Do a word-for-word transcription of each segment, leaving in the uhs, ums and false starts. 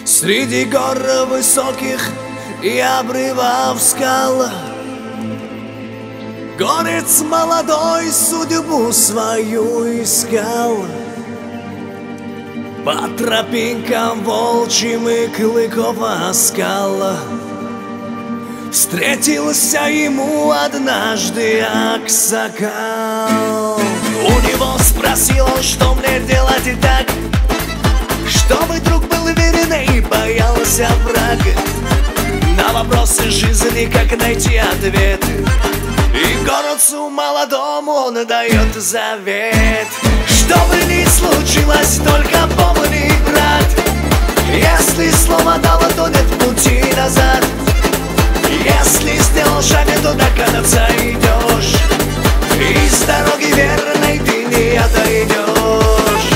Среди гор высоких и обрывов скал горец молодой судьбу свою искал. По тропинкам волчьим и клыков оскал встретился ему однажды аксакал. У него спросил он, что мне делать и так, чтобы друг был верен и боялся враг. На вопросы жизни как найти ответ, и горцу молодому он дает завет. Что бы ни случилось, только помни, брат, если слово дало, то нет пути назад. Если сделал шаг, то до конца идешь, и с дороги верной ты не отойдешь.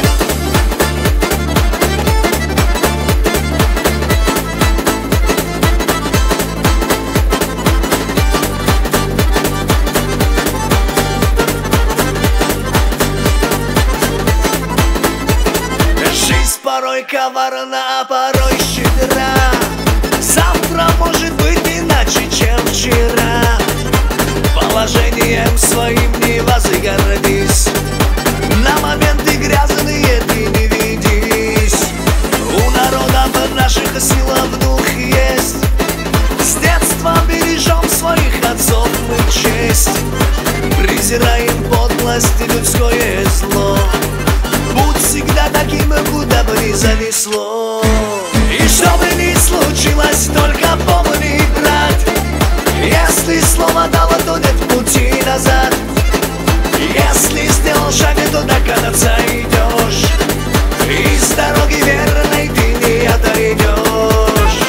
Жизнь порой коварна, а порой щедра. Завтра может быть иначе, чем вчера. Положением своим не возгордись, на моменты грязные ты не ведись. У народов наших сила в дух есть, с детства бережем своих отцов мы честь. Презираем подлость и людское зло, будь всегда таким, куда бы ни занесло. И что бы ни случилось, только помни, брат, если слово дало, то нет пути назад. Если сделал шаг, то до конца идешь, и с дороги верной ты не отойдешь.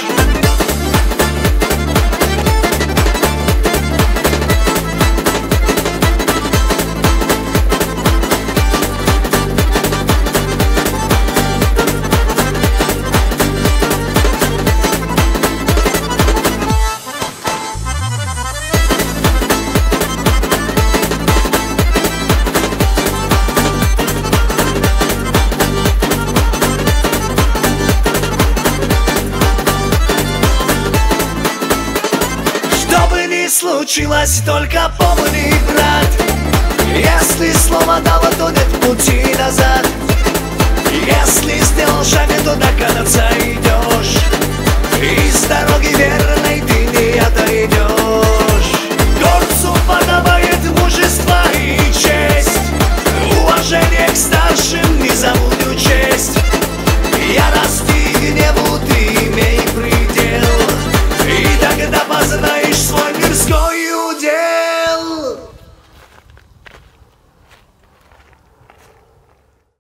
Случилось, только помни, брат, если слово дало, то нет пути назад. Если сделал шаг, то до конца идешь.